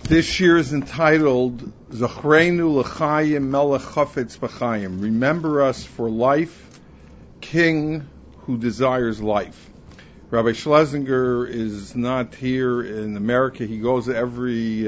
This year is entitled Zachreinu L'Chaim Melech Chafetz B'Chaim. Remember us for life, King who desires life. Rabbi Schlesinger is not here in America. He goes every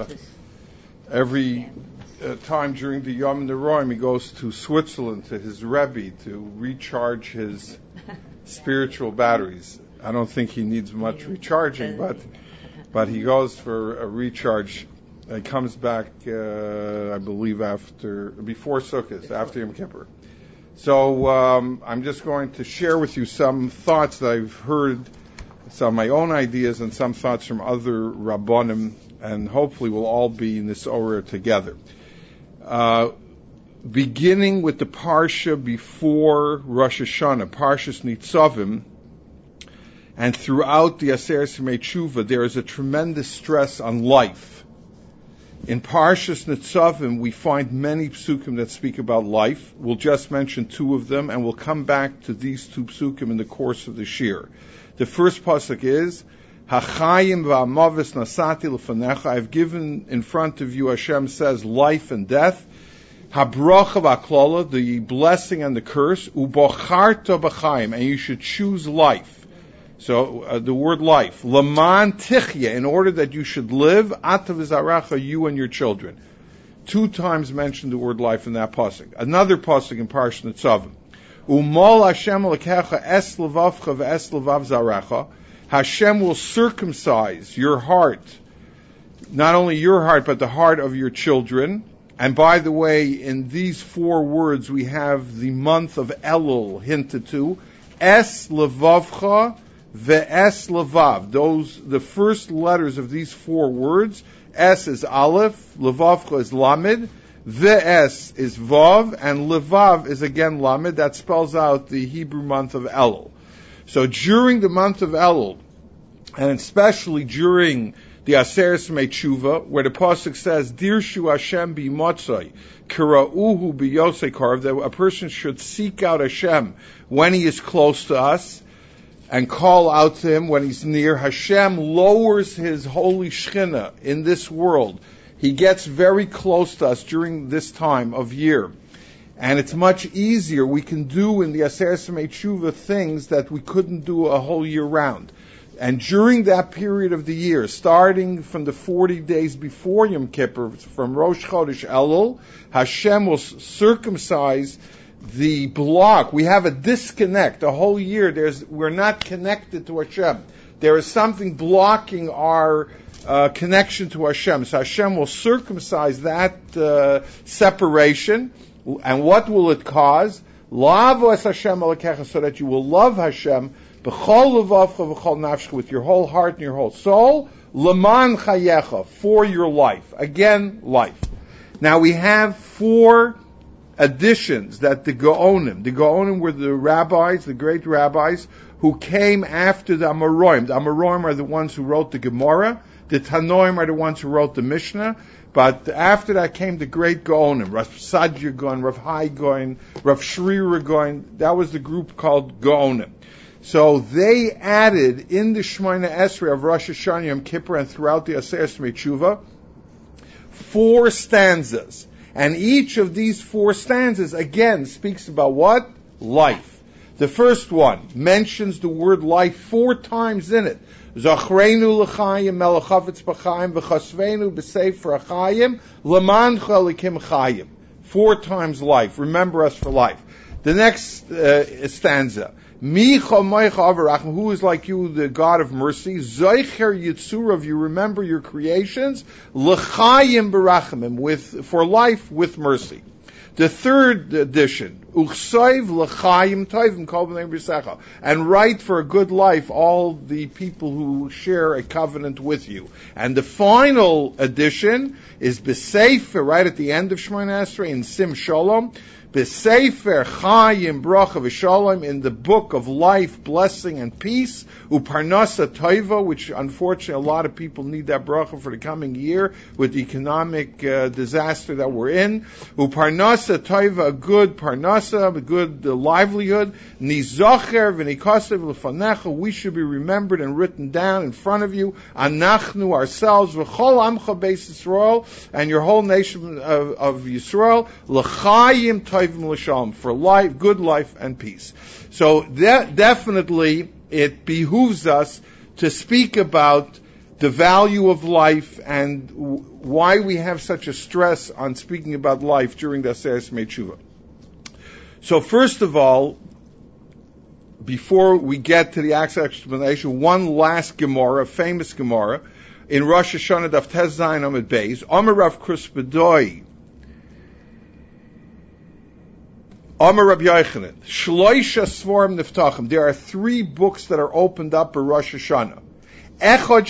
time during the Yom Neroim. He goes to Switzerland to his Rebbe to recharge his spiritual batteries. I don't think he needs much recharging, but he goes for a recharge. He comes back, I believe, before Sukkot, after Yom Kippur. So I'm just going to share with you some thoughts that I've heard, some of my own ideas, and some thoughts from other Rabbonim, and hopefully we'll all be in this Orah together. Beginning with the Parsha before Rosh Hashanah, Parshas Nitzavim, and throughout the Aseret Yemei Tshuva, there is a tremendous stress on life. In Parshas Nitzavim, we find many psukim that speak about life. We'll just mention two of them, and we'll come back to these two psukim in the course of the shir. The first pasuk is, Hachayim v'amavis nasati l'fanecha. I've given in front of you, Hashem says, life and death. Habracha v'aklala, the blessing and the curse. Ubocharta b'chaim, and you should choose life. So the word life, Laman tichya, in order that you should live, Ata v'zaracha, you and your children. 2 times mentioned the word life in that pasuk. Another pasuk in Parashat Nitzavim. Umol Hashem lekecha es levavcha v'es levav zaracha. Hashem will circumcise your heart, not only your heart, but the heart of your children. And by the way, in these 4 words, we have the month of Elul hinted to. Es levavcha Ve'es levav. The first letters of these 4 words. Es is Aleph, Levavcha is Lamed, Ve'es is Vav, and Levav is again Lamed. That spells out the Hebrew month of Elul. So during the month of Elul, and especially during the Aseret Yemei Tshuva, where the pasuk says, Dirshu Hashem b'motzai, kira'uhu b'yosei karv, that a person should seek out Hashem when he is close to us, and call out to him when he's near. Hashem lowers his holy Shekhinah in this world. He gets very close to us during this time of year. And it's much easier. We can do in the Aseret Yemei Tshuva things that we couldn't do a whole year round. And during that period of the year, starting from the 40 days before Yom Kippur, from Rosh Chodesh Elul, Hashem will circumcise the block. We have a disconnect. A whole year, we're not connected to Hashem. There is something blocking our connection to Hashem. So Hashem will circumcise that separation. And what will it cause? Lavo es Hashem alakecha, so that you will love Hashem b'chol levavcha v'chol nafshcha, with your whole heart and your whole soul. Leman chayecha, for your life. Again, life. Now we have 4 additions that the Gaonim were the rabbis, the great rabbis, who came after the Amoraim. The Amoraim are the ones who wrote the Gemara. The Tanoim are the ones who wrote the Mishnah. But after that came the great Gaonim, Rav Sadia Gaon, Rav Hai Gaon, Rav Shrira Gaon. That was the group called Gaonim. So they added in the Shemona Esrei of Rosh Hashanah, Yom Kippur, and throughout the Aseret Yemei Tshuva, 4 stanzas. And each of these 4 stanzas, again, speaks about what? Life. The first one mentions the word life 4 times in it. Zachreinu l'chaim melech chafetz b'chaim v'chasveinu b'sefer hachayim leman chalikim chayim. 4 times life. Remember us for life. The next stanza. Mi chamaycha avarachim, who is like you, the God of mercy. Zoicher yitzurav, you remember your creations. L'chayim berachimim, for life with mercy. The third edition, uchsoiv l'chayim tovim kol b'nei b'secha, and write for a good life all the people who share a covenant with you. And the final edition is b'sefer, right at the end of Shemona Esrei in Sim Shalom. B'sefer Chayim Bracha V'Shalom, in the book of life, blessing, and peace. Uparnasa Toiva, which unfortunately a lot of people need that bracha for the coming year with the economic disaster that we're in. Uparnasa Toiva, a good parnasa, a good livelihood. Nizocher v'nikasev l'fanecha, we should be remembered and written down in front of you. Anachnu, ourselves, v'chol amcha beis Yisrael, and your whole nation of Yisrael, l'chayim toivim l'shalom, for life, good life and peace. So that definitely it behooves us to speak about the value of life and why we have such a stress on speaking about life during the Aseret Tshuva. So first of all, before we get to the actual explanation, one last Gemara, a famous Gemara, in Rosh Hashanah Daf Tes Zayin Amud Beis, Amar Rav Krusbedoi, Amar Rabbi Yochanan, Shloisha Svarim Niftachim. There are 3 books that are opened up for Rosh Hashanah. Echad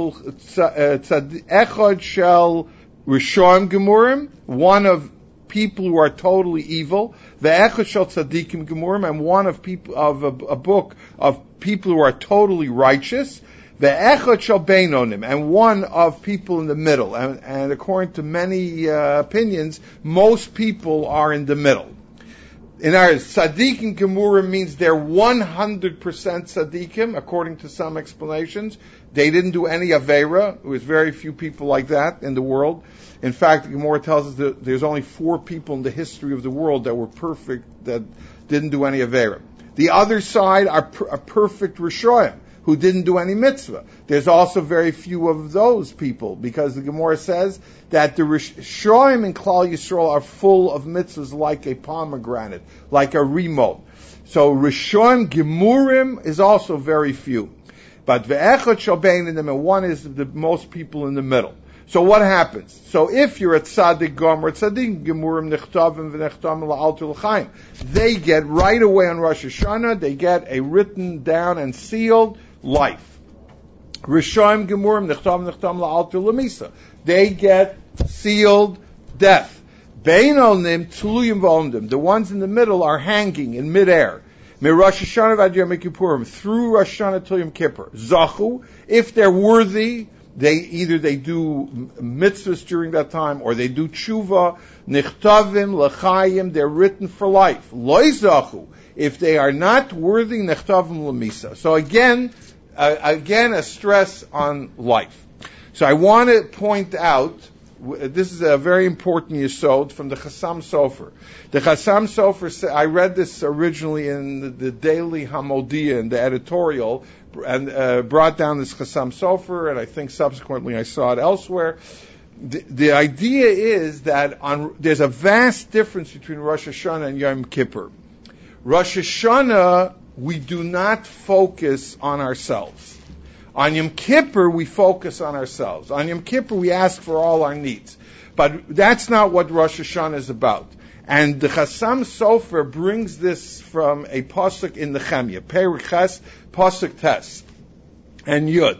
shel Rishonim Gemurim, one of people who are totally evil. Ve'echad shel Tzadikim Gemurim, and one of people of a book of people who are totally righteous. Ve'echad shel Beinonim, and one of people in the middle. And according to many opinions, most people are in the middle. In our Tzadikim Gemurim means they're 100% Tzadikim, according to some explanations. They didn't do any Aveira. There was very few people like that in the world. In fact, the Gemara tells us that there's only 4 people in the history of the world that were perfect, that didn't do any Aveira. The other side are a perfect Rishoyim, who didn't do any mitzvah. There's also very few of those people, because the Gemara says that the Rishoyim in Klal Yisrael are full of mitzvahs like a pomegranate, like a remote. So Rishoyim Gemurim is also very few. But Ve'echad shel Beinonim, and one is the most people in the middle. So what happens? So if you're at Tzadik Gomer, Tzadik Gemurim Nechtavim V'Nechtam La'altu L'chaim, they get right away on Rosh Hashanah, they get a written down and sealed life. Rishonim Gemurim Nechtam La'altu L'misa, they get sealed death. Beinonim Tluyim V'Omdim, the ones in the middle are hanging in midair. Rosh Hashanah Vad Yom Kippurim, through Rosh Hashanah till Yom Kippur. Zachu, if they're worthy, they do mitzvahs during that time, or they do tshuva. Nichtavim l'chayim, they're written for life. Loi zachu, if they are not worthy, nichtavim l'misa. So again, a stress on life. So I want to point out, this is a very important yesod from the Chassam Sofer. The Chassam Sofer, I read this originally in the Daily Hamodia, in the editorial, and brought down this Chassam Sofer, and I think subsequently I saw it elsewhere. The idea is that there's a vast difference between Rosh Hashanah and Yom Kippur. Rosh Hashanah, we do not focus on ourselves. On Yom Kippur, we focus on ourselves. On Yom Kippur, we ask for all our needs. But that's not what Rosh Hashanah is about. And the Chassam Sofer brings this from a pasuk in Nehemiah, Perek Ches, pasuk Tes, and Yud.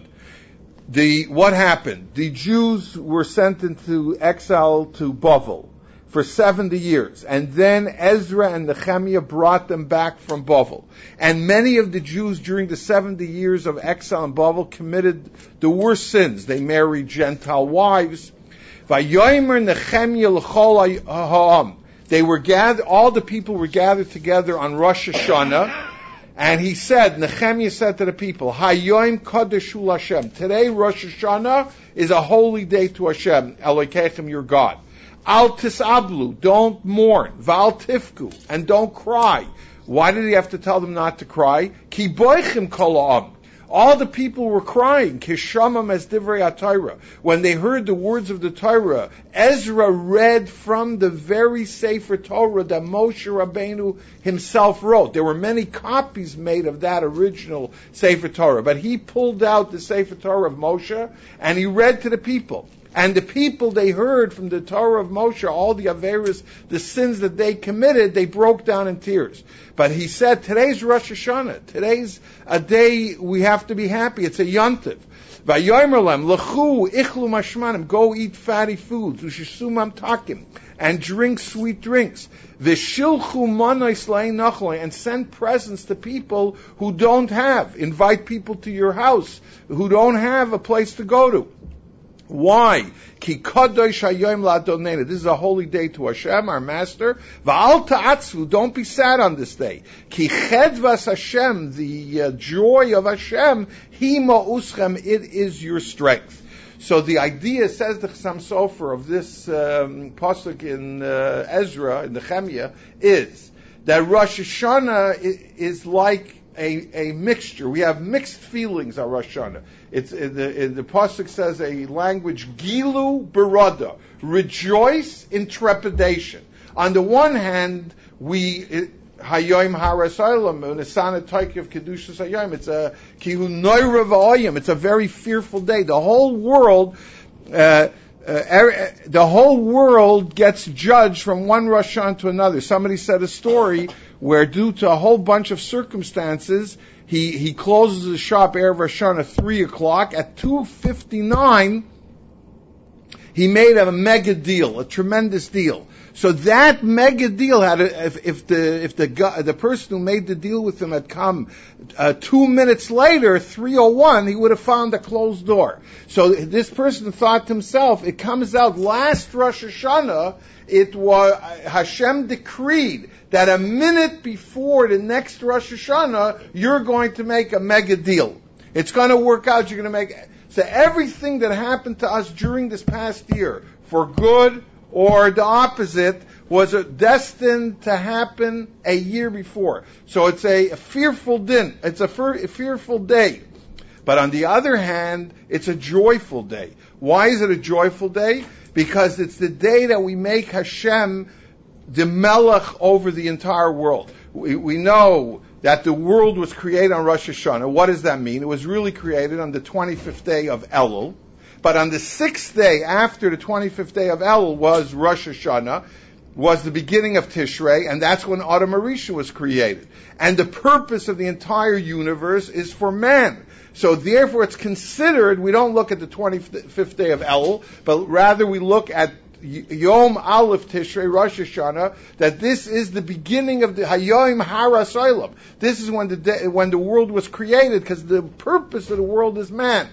What happened? The Jews were sent into exile to Bavel for 70 years. And then Ezra and Nehemiah brought them back from Bavel. And many of the Jews during the 70 years of exile in Bavel committed the worst sins. They married Gentile wives. Vayomer Nehemiah l'chol ha'am. They were gathered, all the people were gathered together on Rosh Hashanah. And he said, Nehemiah said to the people, Hayoim Kadeshu Hashem. Today, Rosh Hashanah is a holy day to Hashem, Elokeichem, your God. Al tisablu, don't mourn. Val tifku, and don't cry. Why did he have to tell them not to cry? Ki boichim kol ha'am. All the people were crying. Kishamam as divrei HaTorah. When they heard the words of the Torah, Ezra read from the very Sefer Torah that Moshe Rabbeinu himself wrote. There were many copies made of that original Sefer Torah, but he pulled out the Sefer Torah of Moshe and he read to the people. And the people, they heard from the Torah of Moshe, all the Averis, the sins that they committed, they broke down in tears. But he said, today's Rosh Hashanah. Today's a day we have to be happy. It's a yontiv. Vayomer lem, lechu ichlu mashmanim, go eat fatty foods, ushishumam takim, and drink sweet drinks. V'shilchu manais le'nachloi, and send presents to people who don't have. Invite people to your house who don't have a place to go to. Why? Ki kadosh hayom la'adonenu. This is a holy day to Hashem, our Master. Va'al ta'atzvu. Don't be sad on this day. Ki chedvas Hashem, the joy of Hashem, hi ma'uschem. It is your strength. So the idea, says the Chassam Sofer, of this pasuk in Ezra, in the Nehemiah, is that Rosh Hashanah is like a mixture. We have mixed feelings on Rosh Hashanah. The pasuk says a language, Gilu Barada, rejoice in trepidation. On the one hand, Hayoim Harasailam, Nesana Taiki of Kedushas Hayom. It's a Kihu Noira V'Oyim. It's a very fearful day. The whole world gets judged from one Rosh Hashanah to another. Somebody said a story where, due to a whole bunch of circumstances, he closes the shop Erev Rosh Hashanah 3:00. At 2:59, he made a mega deal, a tremendous deal. So that mega deal had, if the person who made the deal with him had come 2 minutes later, 3:01, he would have found a closed door. So this person thought to himself, it comes out last Rosh Hashanah, it was Hashem decreed that a minute before the next Rosh Hashanah, you're going to make a mega deal. It's going to work out. You're going to make. So everything that happened to us during this past year, for good or the opposite, was destined to happen a year before. So it's a fearful din. It's a fearful day. But on the other hand, it's a joyful day. Why is it a joyful day? Because it's the day that we make Hashem the Melech over the entire world. We know that the world was created on Rosh Hashanah. What does that mean? It was really created on the 25th day of Elul. But on the 6th day after the 25th day of Elul was Rosh Hashanah, was the beginning of Tishrei, and that's when Adam Arisha was created. And the purpose of the entire universe is for man. So therefore it's considered, we don't look at the 25th day of Elul, but rather we look at Yom Aleph Tishrei, Rosh Hashanah, that this is the beginning of the Hayoim Harasailam. This is when the world was created, because the purpose of the world is man.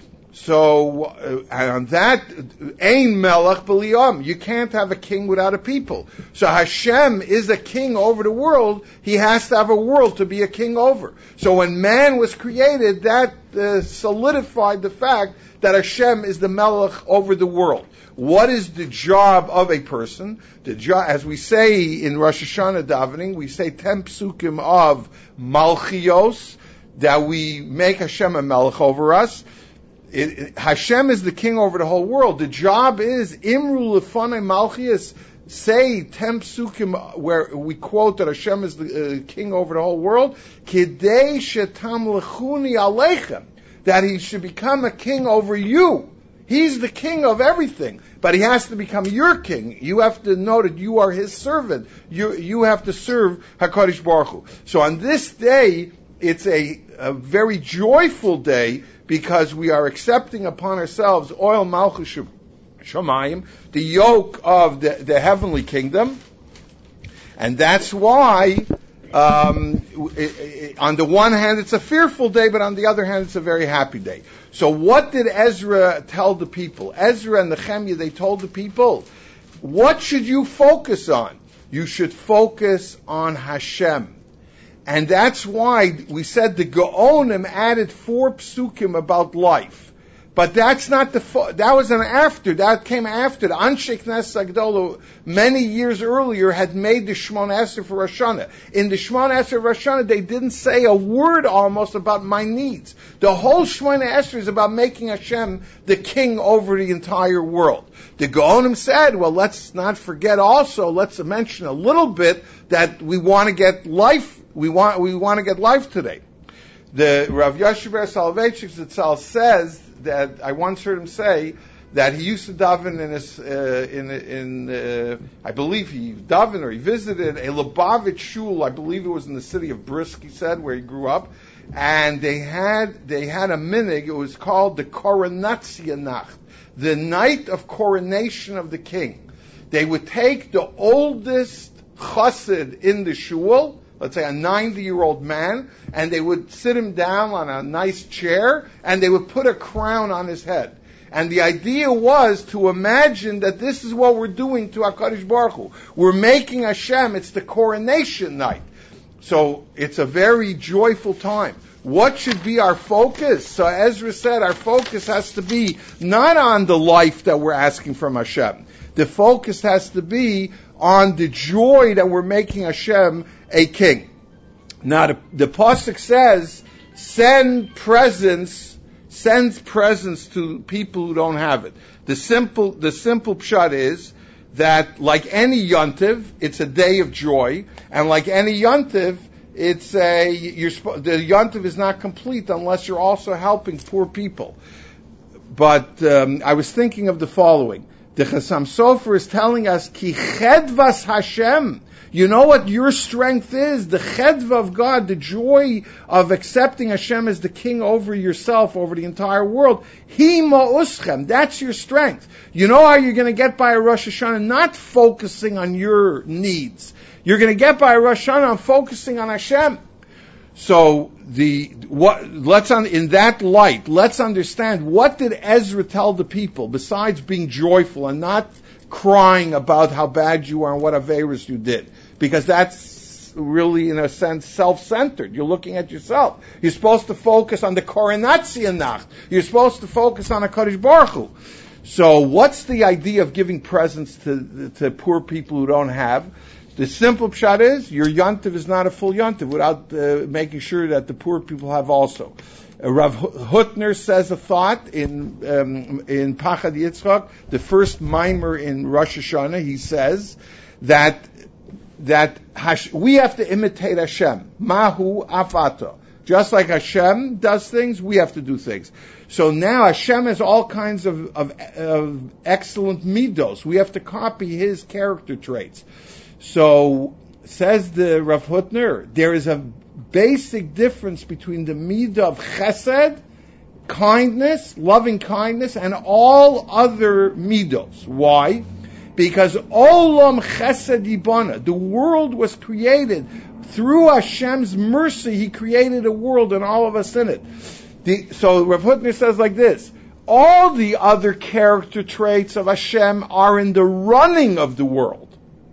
So, on that, Ein Melech B'Liyam. You can't have a king without a people. So Hashem is a king over the world. He has to have a world to be a king over. So when man was created, that solidified the fact that Hashem is the Melech over the world. What is the job of a person? The job, as we say in Rosh Hashanah davening, we say 10 psukim of Malchios, that we make Hashem a Melech over us. Hashem is the king over the whole world. The job is Imru Lefanei Malchias. Say 10 psukim where we quote that Hashem is the king over the whole world. Kidei shetam lechuni aleichem, that he should become a king over you. He's the king of everything, but he has to become your king. You have to know that you are his servant. You have to serve HaKadosh Baruch Hu. So on this day, it's a very joyful day, because we are accepting upon ourselves Oil Malchus Shamayim, the yoke of the heavenly kingdom. And that's why, on the one hand, it's a fearful day, but on the other hand, it's a very happy day. So what did Ezra tell the people? Ezra and Nehemiah, they told the people, what should you focus on? You should focus on Hashem. And that's why we said the Gaonim added 4 psukim about life. But that's not that was that came after. The Anshe Knesset Agdola, many years earlier, had made the Shemona Esrei for Rosh Hashanah. In the Shemona Esrei of Rosh Hashanah, they didn't say a word almost about my needs. The whole Shemona Esrei is about making Hashem the king over the entire world. The Gaonim said, well, let's not forget also, let's mention a little bit that we want to get life. We want to get life today. The Rav Yashiver Soloveitchik Zatzal says that I once heard him say that he used to daven I believe he davened or he visited a Lubavitch shul. I believe it was in the city of Brisk. He said, where he grew up, and they had a minig. It was called the Koronatsia Nacht, the night of coronation of the king. They would take the oldest chassid in the shul, let's say a 90-year-old man, and they would sit him down on a nice chair, and they would put a crown on his head. And the idea was to imagine that this is what we're doing to HaKadosh Baruch Hu. We're making Hashem, it's the coronation night. So it's a very joyful time. What should be our focus? So Ezra said our focus has to be not on the life that we're asking from Hashem. The focus has to be on the joy that we're making Hashem a king. Now the pasuk says, sends presents to people who don't have it. The simple pshat is that like any yontiv, it's a day of joy, and like any yontiv, the yontiv is not complete unless you're also helping poor people. But I was thinking of the following. The Chassam Sofer is telling us, Ki chedvas Hashem. You know what your strength is? The chedva of God, the joy of accepting Hashem as the king over yourself, over the entire world. Hi ma'uschem. That's your strength. You know how you're going to get by a Rosh Hashanah? Not focusing on your needs. You're going to get by a Rosh Hashanah focusing on Hashem. So in that light, let's understand, what did Ezra tell the people besides being joyful and not crying about how bad you are and what averos you did? Because that's really, in a sense, self-centered. You're looking at yourself. You're supposed to focus on the Koronatsia Nacht. You're supposed to focus on HaKadosh Baruch Hu. So what's the idea of giving presents to poor people who don't have? The simple pshat is, your yontiv is not a full yontiv without making sure that the poor people have also. Rav Hutner says a thought in Pachad Yitzchak, the first mimer in Rosh Hashanah. He says that we have to imitate Hashem. Mahu afata. Just like Hashem does things, we have to do things. So now Hashem has all kinds of excellent midos. We have to copy His character traits. So, says the Rav Hutner, there is a basic difference between the midah of chesed, kindness, loving kindness, and all other midos. Why? Because olam chesed yibana, the world was created through Hashem's mercy. He created a world and all of us in it. So Rav Hutner says like this: all the other character traits of Hashem are in the running of the world.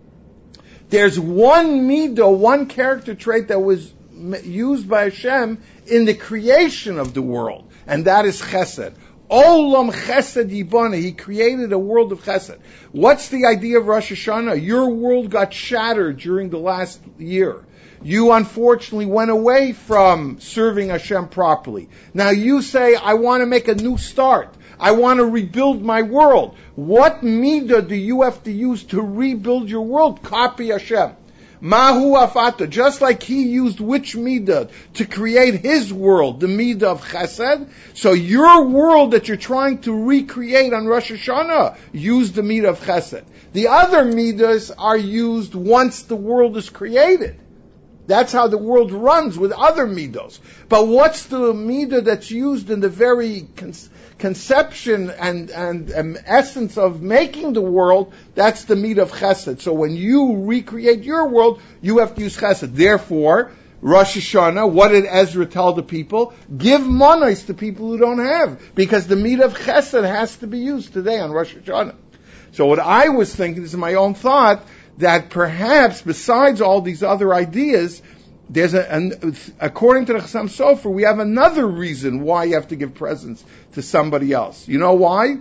There's one midah, one character trait that was used by Hashem in the creation of the world, and that is chesed. Olam chesed yibana. He created a world of chesed. What's the idea of Rosh Hashanah? Your world got shattered during the last year. You unfortunately went away from serving Hashem properly. Now you say, I want to make a new start. I want to rebuild my world. What midah do you have to use to rebuild your world? Copy Hashem. Mahu afata. Just like He used which midah to create His world, the midah of chesed. So your world that you're trying to recreate on Rosh Hashanah, use the midah of chesed. The other midahs are used once the world is created. That's how the world runs, with other midos. But what's the midah that's used in the very conception and essence of making the world? That's the midah of chesed. So when you recreate your world, you have to use chesed. Therefore, Rosh Hashanah, what did Ezra tell the people? Give manos to people who don't have, because the midah of chesed has to be used today on Rosh Hashanah. So what I was thinking, this is my own thought, that perhaps besides all these other ideas, there's according to the Chassam Sofer, we have another reason why you have to give presents to somebody else. You know why?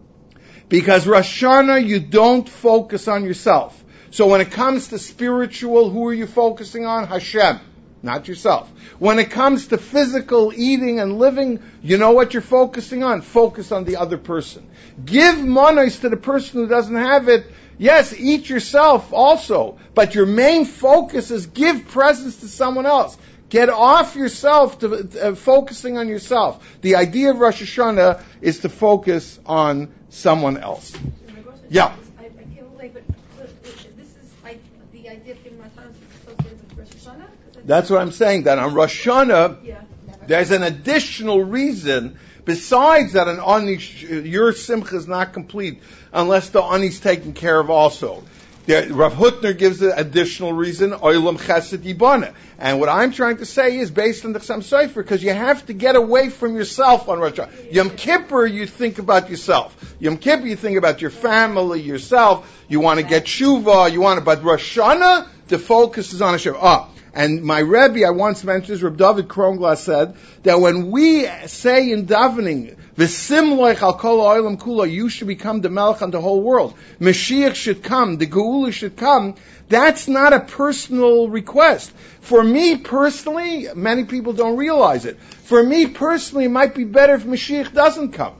Because Rosh Hashanah, you don't focus on yourself. So when it comes to spiritual, who are you focusing on? Hashem, not yourself. When it comes to physical eating and living, you know what you're focusing on? Focus on the other person. Give manos to the person who doesn't have it. Yes, eat yourself also, but your main focus is give presents to someone else. Get off yourself to focusing on yourself. The idea of Rosh Hashanah is to focus on someone else. Yeah. I can't believe it, but this is like the idea of giving my time associated with Rosh Hashanah? That's what I'm saying, that on Rosh Hashanah, There's an additional reason besides that an ani, your simcha is not complete unless the ani is taken care of also. Rav Hutner gives an additional reason, Olam Chesed Yibana. And what I'm trying to say is based on the Chassam Sofer, because you have to get away from yourself on Rosh Hashanah. Yom Kippur, you think about yourself. Yom Kippur, you think about your family, yourself. You want to get tshuva, but Rosh Hashanah, the focus is on Hashem. And my Rebbe, I once mentioned this, Reb David Kronglass said that when we say in davening, V'sim loich al kol ha'olam kula, you should become the Melech on the whole world. Mashiach should come, the Geula should come. That's not a personal request. For me personally, many people don't realize it. For me personally, it might be better if Mashiach doesn't come.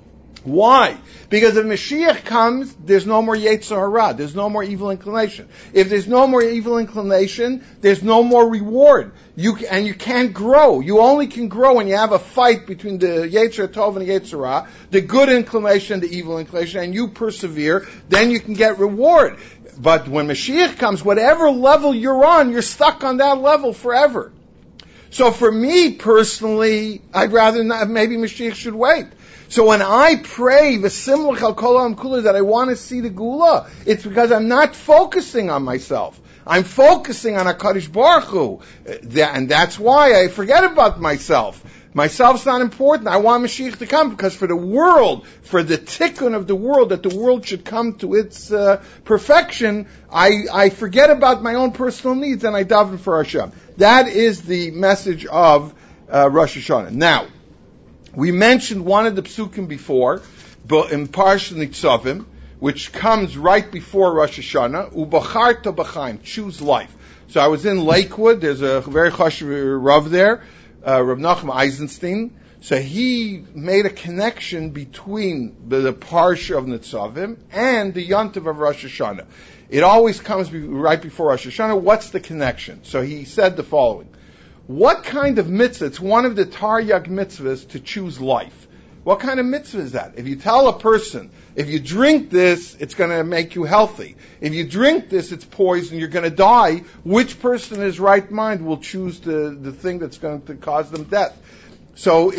Why? Because if Mashiach comes, there's no more Yetzer Hara, there's no more evil inclination. If there's no more evil inclination, there's no more reward. You can't grow. You only can grow when you have a fight between the Yetzer Tov and the Yetzer Hara, the good inclination and the evil inclination, and you persevere, then you can get reward. But when Mashiach comes, whatever level you're on, you're stuck on that level forever. So for me personally, I'd rather not, maybe Mashiach should wait. So when I pray V'sim l'chal kol ha'olam kula that I want to see the Geula, it's because I'm not focusing on myself. I'm focusing on HaKadosh Baruch Hu. And that's why I forget about myself. Myself's not important. I want Mashiach to come because for the world, for the tikkun of the world, that the world should come to its perfection, I forget about my own personal needs and I daven for Hashem. That is the message of Rosh Hashanah. Now, we mentioned one of the psukim before, in Parashat Nitzavim, which comes right before Rosh Hashanah, Ubacharta b'chaim, choose life. So I was in Lakewood, there's a very chashuv Rav there, Rav Nachum Eisenstein. So he made a connection between the Parsha of Nitzavim and the Yontiv of Rosh Hashanah. It always comes right before Rosh Hashanah. What's the connection? So he said the following. What kind of mitzvah? It's one of the Taryag mitzvahs to choose life. What kind of mitzvah is that? If you tell a person, if you drink this, it's going to make you healthy. If you drink this, it's poison, you're going to die. Which person in his right mind will choose the thing that's going to cause them death? So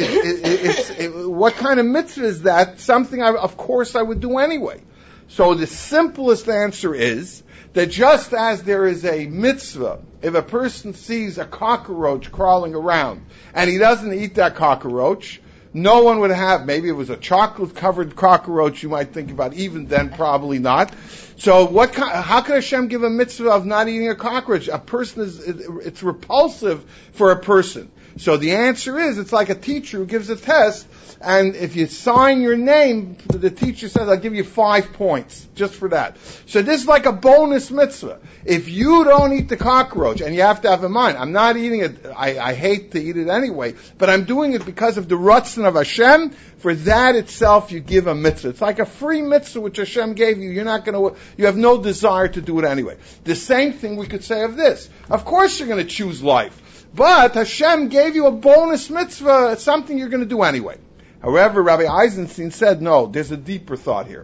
what kind of mitzvah is that? Something, of course, I would do anyway. So the simplest answer is that just as there is a mitzvah, if a person sees a cockroach crawling around and he doesn't eat that cockroach, no one would have, maybe it was a chocolate-covered cockroach you might think about, even then probably not. So how can Hashem give a mitzvah of not eating a cockroach? A person it's repulsive for a person. So the answer is, it's like a teacher who gives a test, and if you sign your name, the teacher says, I'll give you 5 points, just for that. So this is like a bonus mitzvah. If you don't eat the cockroach, and you have to have in mind, I'm not eating it, I hate to eat it anyway, but I'm doing it because of the Ratzon of Hashem, for that itself you give a mitzvah. It's like a free mitzvah which Hashem gave you, you have no desire to do it anyway. The same thing we could say of this. Of course you're going to choose life. But Hashem gave you a bonus mitzvah, it's something you're going to do anyway. However, Rabbi Eisenstein said, no, there's a deeper thought here.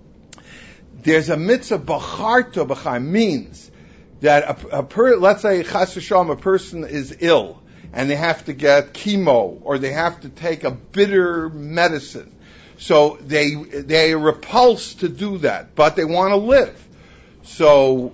There's a mitzvah, b'charta b'chaim, means that let's say, chas v'shalom, a person is ill, and they have to get chemo, or they have to take a bitter medicine. So they are repulsed to do that, but they want to live. So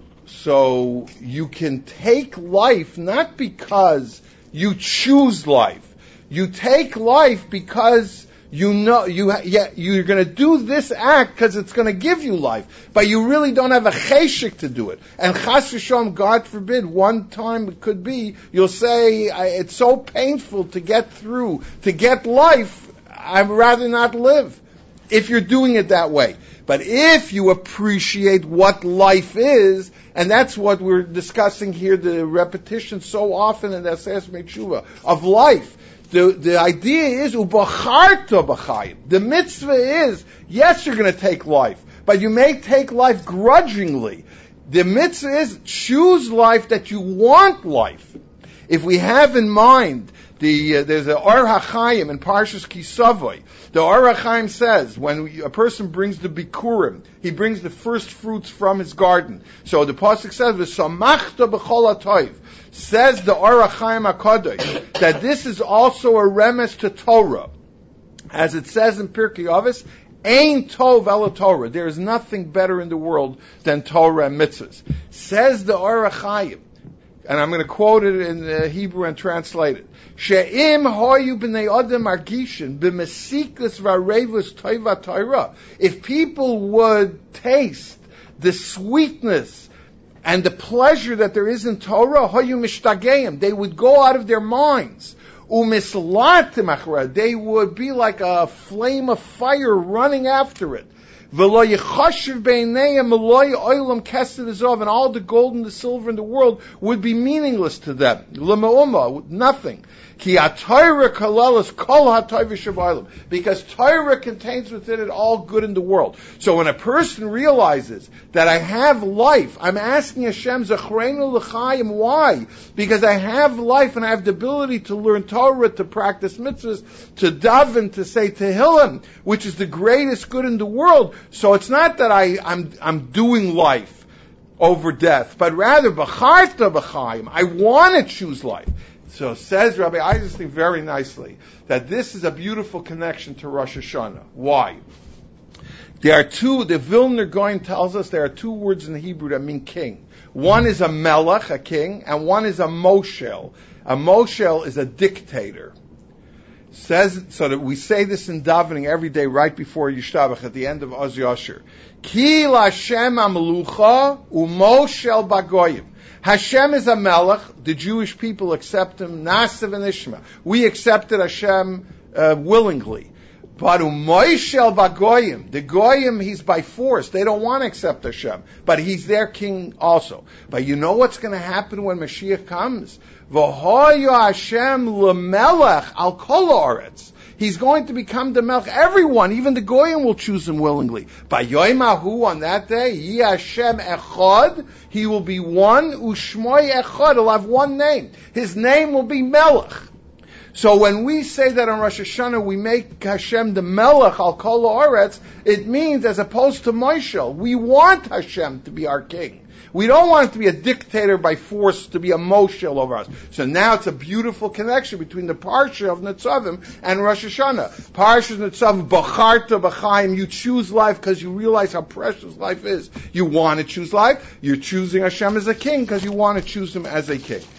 you can take life not because you choose life. You take life because you know you're going to do this act because it's going to give you life, but you really don't have a cheshik to do it. And chas v'shalom, God forbid, one time it could be you'll say it's so painful to get through, to get life. I'd rather not live. If you're doing it that way. But if you appreciate what life is, and that's what we're discussing here, the repetition so often in the Aseret Mechuvah of life. The idea is, ubacharta b'chayim. The mitzvah is, yes, you're going to take life, but you may take life grudgingly. The mitzvah is, choose life that you want life. If we have in mind There's a Or HaChaim in Parshas Kisavoy. The Or HaChaim says, when a person brings the Bikurim, he brings the first fruits from his garden. So the Pasuk says, V'samachta b'chol ha'toiv. Says the Or HaChaim HaKadosh, that this is also a remes to Torah. As it says in Pirkei Avos, Ein tov ela Torah. There is nothing better in the world than Torah and mitzvahs. Says the Or HaChaim, and I'm going to quote it in Hebrew and translate it. She'im hoyu b'nei adam margishin b'mesikus v'arevus toiva Torah. If people would taste the sweetness and the pleasure that there is in Torah, hoyu mishtageim, they would go out of their minds. Umislatim, they would be like a flame of fire running after it. And all the gold and the silver in the world would be meaningless to them. Nothing. Because Torah contains within it all good in the world. So when a person realizes that I have life, I'm asking Hashem, Zachreinu l'chaim, why? Because I have life and I have the ability to learn Torah, to practice mitzvahs, to daven, to say Tehillim, which is the greatest good in the world. So it's not that I'm doing life over death, but rather, B'charta b'chaim, I want to choose life. So says Rabbi Eisenstein very nicely that this is a beautiful connection to Rosh Hashanah. Why? The Vilna Gaon tells us there are two words in the Hebrew that mean king. One is a melech, a king, and one is a moshel. A moshel is a dictator. Says, so that we say this in davening every day right before Yishtabach at the end of Oz Yasher. Ki Lashem Amelucha u'moshel bagoyim. Hashem is a melech. The Jewish people accept him. Nasav and Ishma. We accepted Hashem willingly. But u'moshel bagoyim. The goyim, he's by force. They don't want to accept Hashem. But he's their king also. But you know what's going to happen when Mashiach comes? V'hoya Hashem l'melech al kol haaretz. He's going to become the melech. Everyone, even the goyim, will choose him willingly. By Yoimahu, on that day, Yi Hashem echad, he will be one. Ushmoy echad, he'll have one name. His name will be Melech. So when we say that on Rosh Hashanah, we make Hashem the Melech al kol haaretz, it means, as opposed to Moshel, we want Hashem to be our king. We don't want it to be a dictator by force, to be a moshel over us. So now it's a beautiful connection between the Parsha of Nitzavim and Rosh Hashanah. Parsha of Nitzavim, B'charta b'chaim, you choose life because you realize how precious life is. You want to choose life. You're choosing Hashem as a king because you want to choose him as a king.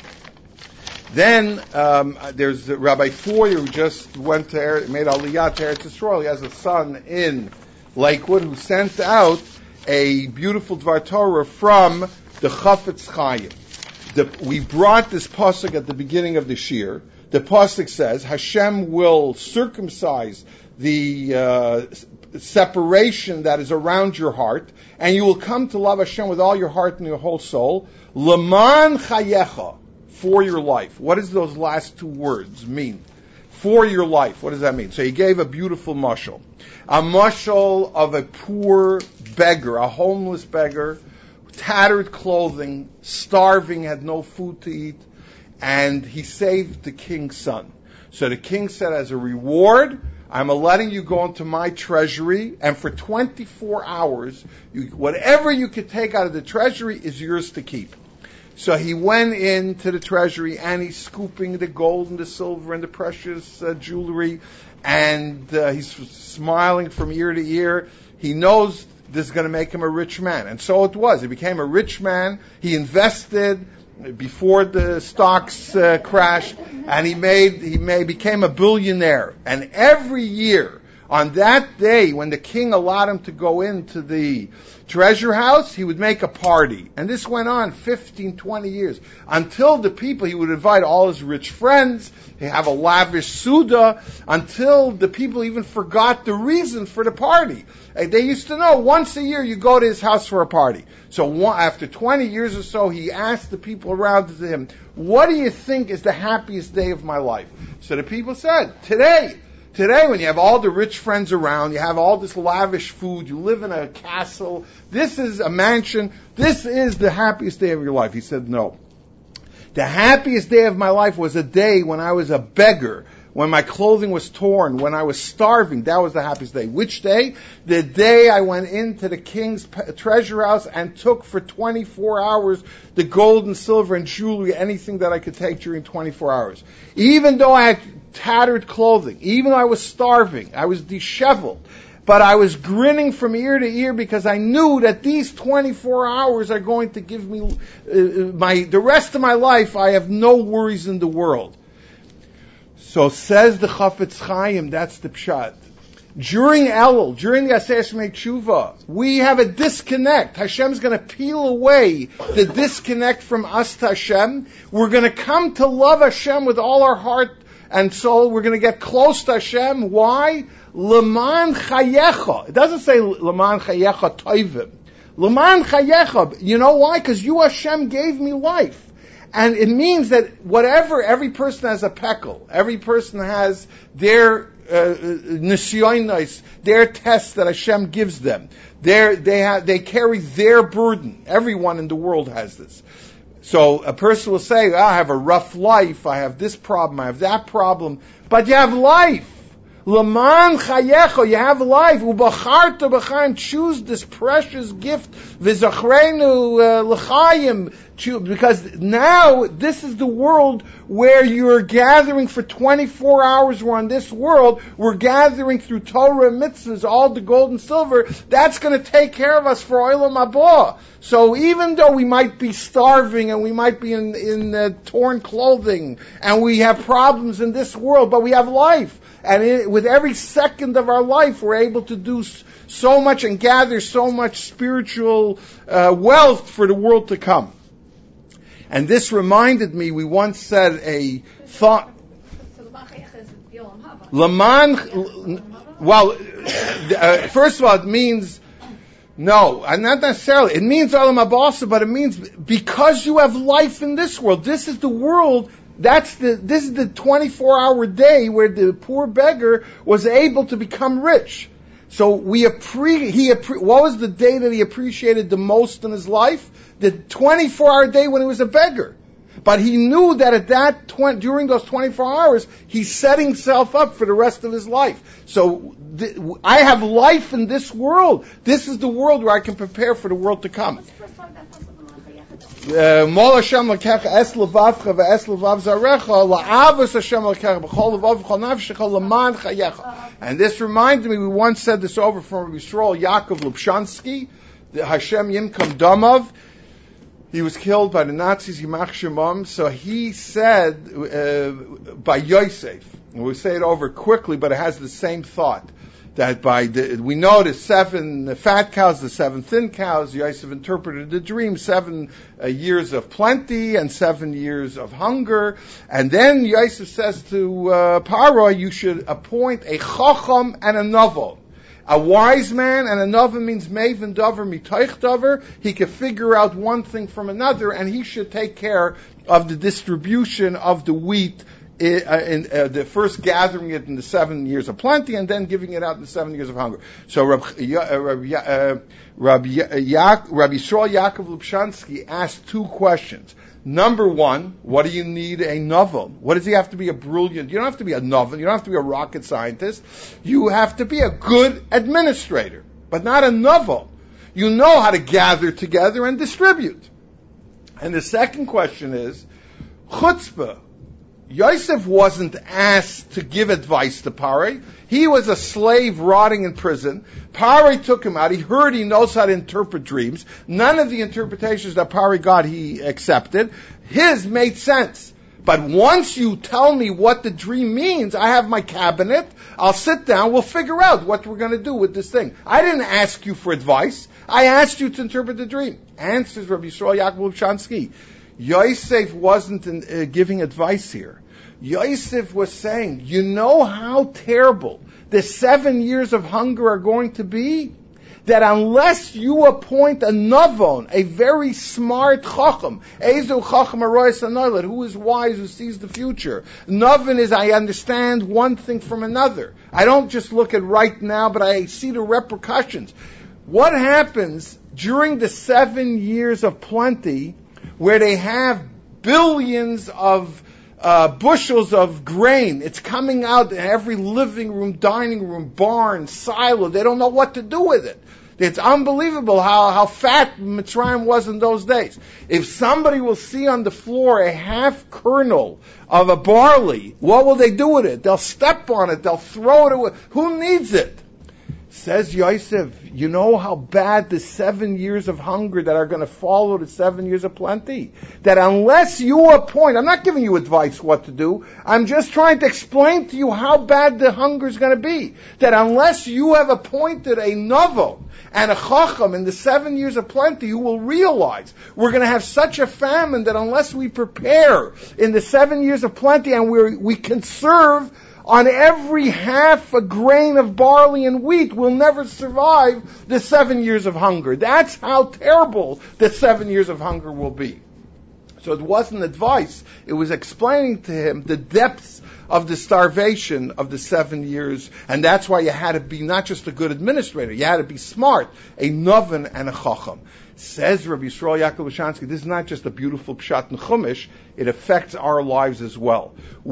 Then there's Rabbi Foyer who just made Aliyah to Eretz Yisrael. He has a son in Lakewood who sent out a beautiful Dvar Torah from the Chafetz Chaim. We brought this pasuk at the beginning of the shir. The pasuk says, Hashem will circumcise the separation that is around your heart, and you will come to love Hashem with all your heart and your whole soul. Leman chayecha, for your life. What does those last two words mean? For your life. What does that mean? So he gave a beautiful mashal. A mashal of a poor beggar, a homeless beggar, tattered clothing, starving, had no food to eat, and he saved the king's son. So the king said, as a reward, I'm letting you go into my treasury, and for 24 hours, whatever you could take out of the treasury is yours to keep. So he went into the treasury and he's scooping the gold and the silver and the precious jewelry, and he's smiling from ear to ear. He knows this is going to make him a rich man. And so it was. He became a rich man. He invested before the stocks crashed, and he became a billionaire. And every year, on that day, when the king allowed him to go into the treasure house, he would make a party. And this went on 15, 20 years. Until the people, he would invite all his rich friends, he'd have a lavish Suda, until the people even forgot the reason for the party. They used to know once a year you go to his house for a party. So after 20 years or so, he asked the people around him, what do you think is the happiest day of my life? So the people said, today, when you have all the rich friends around, you have all this lavish food, you live in a castle, this is a mansion, this is the happiest day of your life. He said, no. The happiest day of my life was a day when I was a beggar, when my clothing was torn, when I was starving. That was the happiest day. Which day? The day I went into the king's treasure house and took for 24 hours the gold and silver and jewelry, anything that I could take during 24 hours. Even though I had tattered clothing, even though I was starving, I was disheveled, but I was grinning from ear to ear because I knew that these 24 hours are going to give me the rest of my life. I have no worries in the world. So says the Chafetz Chaim, that's the pshat. During Elul, during the Aseret Shemei Tshuva, we have a disconnect. Hashem's going to peel away the disconnect from us to Hashem. We're going to come to love Hashem with all our heart and soul. We're going to get close to Hashem. Why? Leman chayecha. It doesn't say leman chayecha toivim. Leman chayecha. You know why? Because you, Hashem, gave me life. And it means that every person has a pekel. Every person has their nisyonos, their tests that Hashem gives them. They carry their burden. Everyone in the world has this. So a person will say, I have a rough life, I have this problem, I have that problem, but you have life. Laman chayecho, you have life. Ubacharta b'chaim, choose this precious gift. V'zachrenu l'chaim, because now this is the world where you're gathering for 24 hours. We're on this world. We're gathering through Torah and mitzvahs, all the gold and silver. That's going to take care of us for Olam Haba. So even though we might be starving and we might be in torn clothing and we have problems in this world, but we have life. And with every second of our life, we're able to do so much and gather so much spiritual wealth for the world to come. And this reminded me, we once said a thought. Laman, well, first of all, it means, no, not necessarily. It means Olam Haba, but it means because you have life in this world. This is the world. This is the 24-hour day where the poor beggar was able to become rich. So what was the day that he appreciated the most in his life? The 24-hour day when he was a beggar. But he knew that during those 24 hours, he's setting himself up for the rest of his life. So I have life in this world. This is the world where I can prepare for the world to come. Mol Hashem l'kecha es levavcha ve'es levav zarecha la'avos Hashem l'kecha b'chol levav v'chol nafshecha l'man chayecha. And this reminded me, we once said this over from Yisrael Yaakov Lubshansky, the Hashem Yimkom Damav. He was killed by the Nazis, Yimach Shemam. So he said by Yosef, and we'll say it over quickly, but it has the same thought. That we know the 7 fat cows, the 7 thin cows. Yosef interpreted the dream: 7 years of plenty and 7 years of hunger. And then Yosef says to Paro, you should appoint a chacham and a novel. A wise man and a novel means maven davar mitoich davar. He can figure out one thing from another, and he should take care of the distribution of the wheat. The first gathering it in the 7 years of plenty, and then giving it out in the 7 years of hunger. So Rabbi Yisrael Yaakov Lubshansky asked 2 questions. Number 1, what do you need a novel? What does he have to be a brilliant? You don't have to be a novel. You don't have to be a rocket scientist. You have to be a good administrator, but not a novel. You know how to gather together and distribute. And the second question is chutzpah. Yosef wasn't asked to give advice to Pari. He was a slave rotting in prison. Pari took him out. He heard he knows how to interpret dreams. None of the interpretations that Pari got he accepted. His made sense. But once you tell me what the dream means, I have my cabinet. I'll sit down. We'll figure out what we're going to do with this thing. I didn't ask you for advice. I asked you to interpret the dream. Answers Rabbi Yisrael Yaakov Lubshansky. Yosef wasn't giving advice here. Yosef was saying, you know how terrible the 7 years of hunger are going to be? That unless you appoint a navon, a very smart chacham, Ezu chacham aroyes anolet, who is wise, who sees the future. Navon is, I understand one thing from another. I don't just look at right now, but I see the repercussions. What happens during the 7 years of plenty, where they have billions of bushels of grain. It's coming out in every living room, dining room, barn, silo. They don't know what to do with it. It's unbelievable how fat Mitzrayim was in those days. If somebody will see on the floor a half kernel of a barley, what will they do with it? They'll step on it. They'll throw it away. Who needs it? Says Yosef, you know how bad the 7 years of hunger that are going to follow the 7 years of plenty? That unless you appoint, I'm not giving you advice what to do, I'm just trying to explain to you how bad the hunger is going to be. That unless you have appointed a novo and a chacham in the 7 years of plenty, you will realize we're going to have such a famine that unless we prepare in the 7 years of plenty and we conserve on every half a grain of barley and wheat, will never survive the 7 years of hunger. That's how terrible the 7 years of hunger will be. So it wasn't advice. It was explaining to him the depths of the starvation of the 7 years. And that's why you had to be not just a good administrator. You had to be smart, a noven and a chacham. Says Rabbi Yisrael Yaakov Lashansky, this is not just a beautiful pshat in Chumash, it affects our lives as well.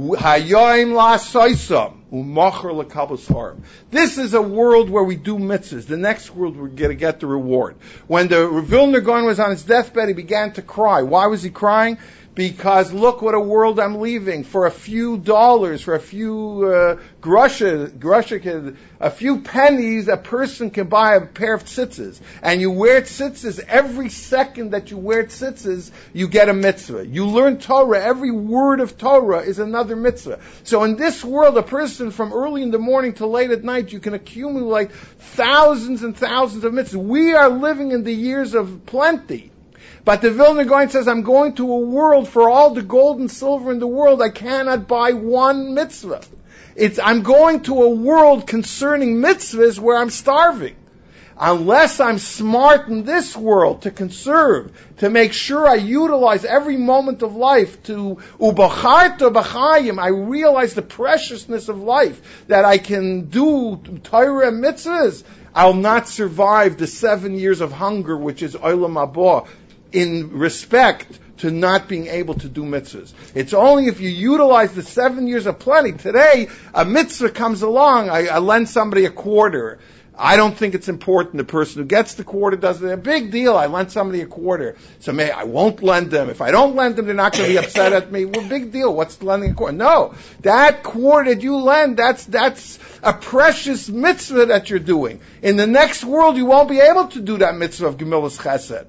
This is a world where we do mitzvahs. The next world we're going to get the reward. When the Vilna Gaon was on his deathbed, he began to cry. Why was he crying? Because look what a world I'm leaving. For a few dollars, for a few groschen, a few pennies, a person can buy a pair of tzitzis. And you wear tzitzis, every second that you wear tzitzis, you get a mitzvah. You learn Torah, every word of Torah is another mitzvah. So in this world, a person from early in the morning to late at night, you can accumulate thousands and thousands of mitzvahs. We are living in the years of plenty. But the Vilna Gaon says, I'm going to a world for all the gold and silver in the world. I cannot buy one mitzvah. I'm going to a world concerning mitzvahs where I'm starving. Unless I'm smart in this world to conserve, to make sure I utilize every moment of life to ubacharta b'chayim, I realize the preciousness of life, that I can do Torah and mitzvahs, I'll not survive the 7 years of hunger, which is olam haba, in respect to not being able to do mitzvahs. It's only if you utilize the 7 years of plenty. Today, a mitzvah comes along, I lend somebody a quarter. I don't think it's important. The person who gets the quarter does it. A big deal. I lent somebody a quarter. So I won't lend them. If I don't lend them, they're not going to be upset at me. Well, big deal. What's lending a quarter? No. That quarter that you lend, that's a precious mitzvah that you're doing. In the next world, you won't be able to do that mitzvah of Gemilas Chesed.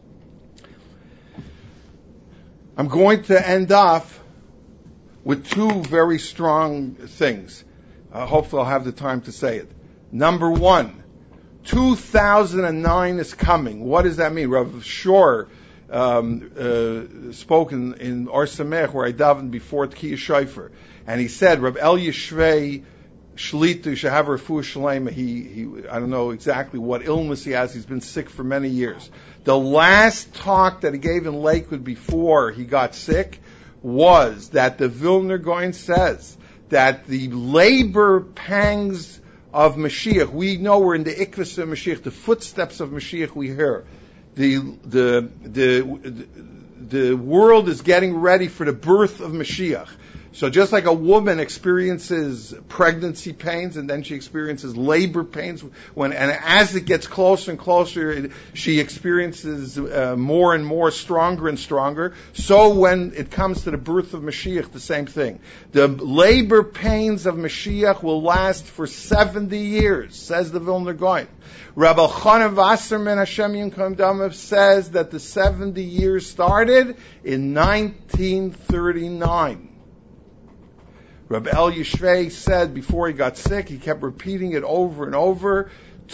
I'm going to end off with two very strong things. Hopefully I'll have the time to say it. Number one, 2009 is coming. What does that mean? Rav Shor spoke in Or Samech, where I davened before Tkiyah Shofar, and he said, Rav El Yishvei Shlitu Shahav Refuah Shalema. He I don't know exactly what illness he has. He's been sick for many years. The last talk that he gave in Lakewood before he got sick was that the Vilna Gaon says that the labor pangs of Mashiach, we know we're in the ikvus of Mashiach, the footsteps of Mashiach we hear. The world is getting ready for the birth of Mashiach. So just like a woman experiences pregnancy pains and then she experiences labor pains, and as it gets closer and closer, she experiences more and more, stronger and stronger. So when it comes to the birth of Mashiach, the same thing. The labor pains of Mashiach will last for 70 years, says the Vilna Gaon. Rabbi Chanan Wasserman Hashem Yinkom Damav says that the 70 years started in 1939. Rabbi El Yishvei said before he got sick, he kept repeating it over and over,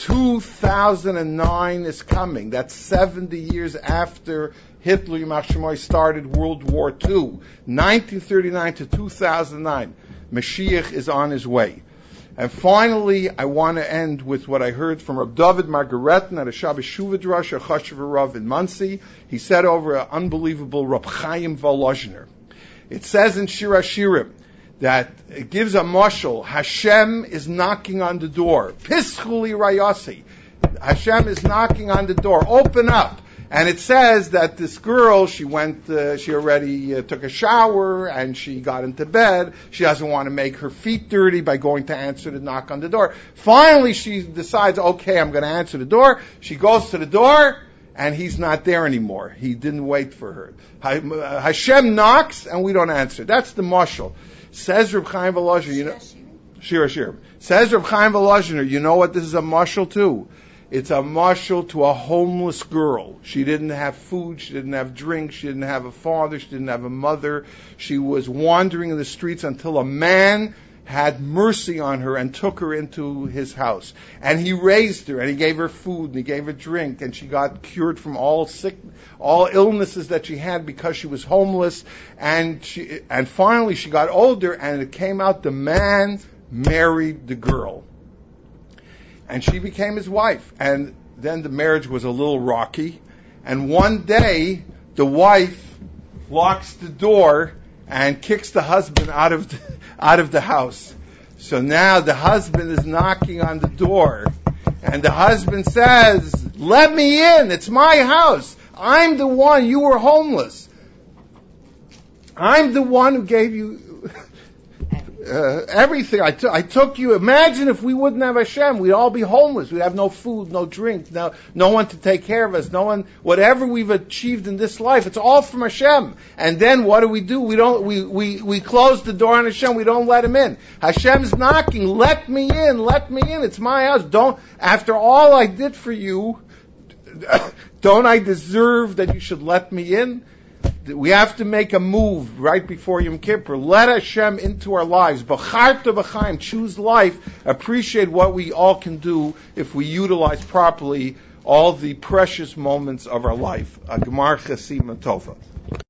2009 is coming. That's 70 years after Hitler Yimach Shemoy started World War II. 1939 to 2009. Mashiach is on his way. And finally, I want to end with what I heard from Reb David Margaretin at a Shabbos Shuvah Drush, a Chashuv Rav in Monsey. He said over an unbelievable Reb Chaim Volozhner. It says in Shir HaShirim, that it gives a mashal. Hashem is knocking on the door. Pischuli Rayasi. Hashem is knocking on the door. Open up. And it says that this girl, she already took a shower and she got into bed. She doesn't want to make her feet dirty by going to answer the knock on the door. Finally, she decides, okay, I'm going to answer the door. She goes to the door and he's not there anymore. He didn't wait for her. Hashem knocks and we don't answer. That's the mashal. Says Reb Chaim Volozhiner, you know, Shira. Says Reb Chaim Volozhiner, you know what this is a mashal to? It's a mashal to a homeless girl. She didn't have food, she didn't have drink, she didn't have a father, she didn't have a mother. She was wandering in the streets until a man had mercy on her and took her into his house. And he raised her and he gave her food and he gave her drink and she got cured from all illnesses that she had because she was homeless. And finally she got older and it came out the man married the girl. And she became his wife. And then the marriage was a little rocky. And one day, the wife locks the door and kicks the husband out of the house. So now the husband is knocking on the door. And the husband says, let me in. It's my house. I'm the one. You were homeless. I'm the one who gave you everything. I took you. Imagine if we wouldn't have Hashem. We'd all be homeless. We'd have no food, no drink, no one to take care of us. No one. Whatever we've achieved in this life, it's all from Hashem. And then what do? We close the door on Hashem. We don't let him in. Hashem's knocking. Let me in. Let me in. It's my house. After all I did for you, don't I deserve that you should let me in? We have to make a move right before Yom Kippur. Let Hashem into our lives. B'charta b'chaim, choose life. Appreciate what we all can do if we utilize properly all the precious moments of our life. A Gemar Chasima Tova.